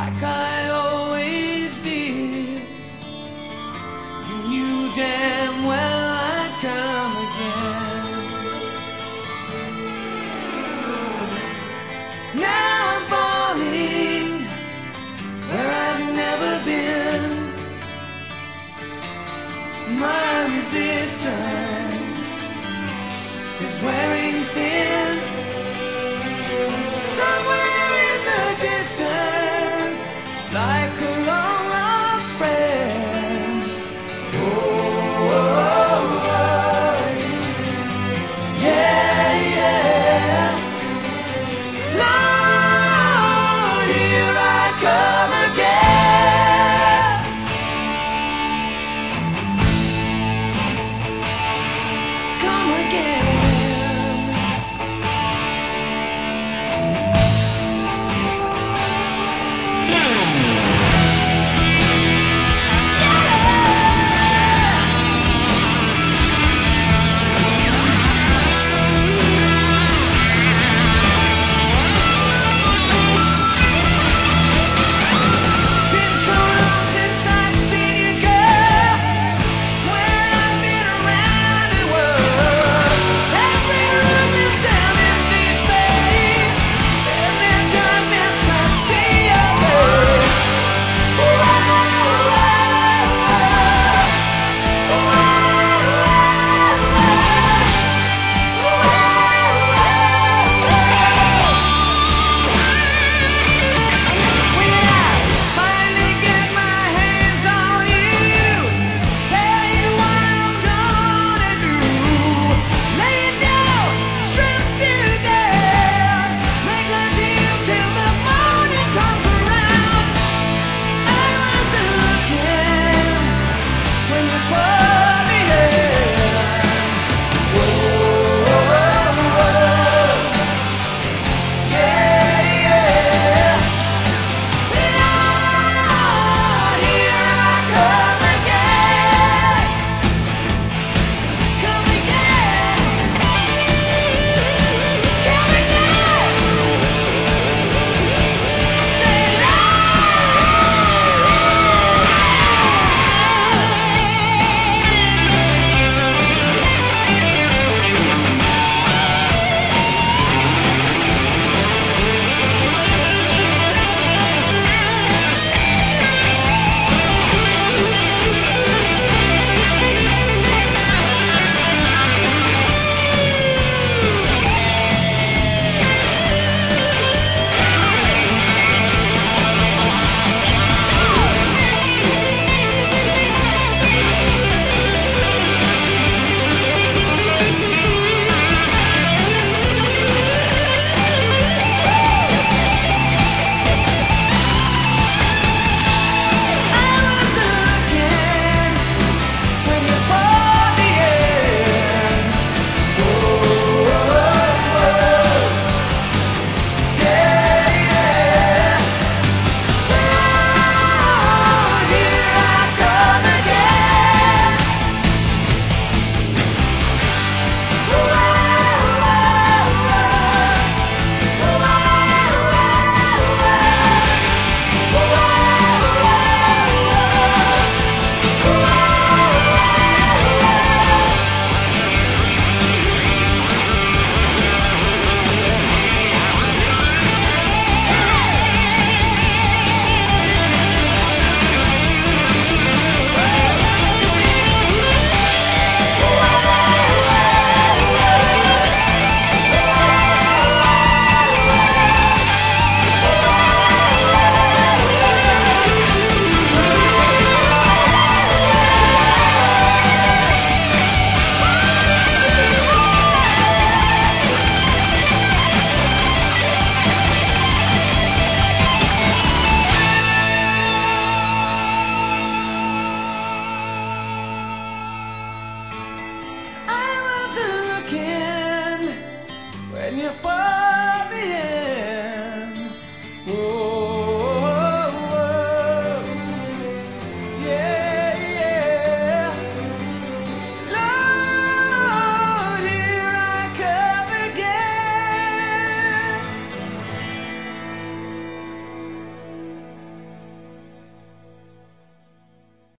like I always did. You knew damn well I'd come again. Now I'm falling where I've never been. My resistance is wearing thin. Somewhere in the distance, like a long lost friend. Oh, oh, oh, yeah, yeah. Lord, here I come again. Come again. Been so long since I've seen you, girl. Swear I've been around the world. Every room is an empty space. In the darkness I see your face. When I finally get my hands on you, tell you what I'm gonna do. Lay it down, strip you down, make a deal till the morning comes around. I was looking when you put me in. Whoa, yeah, yeah. Lord, here I come again. Come again. Come again. Say, I was looking when you brought me in. Yeah, yeah. Lord, here I come again. I was looking when you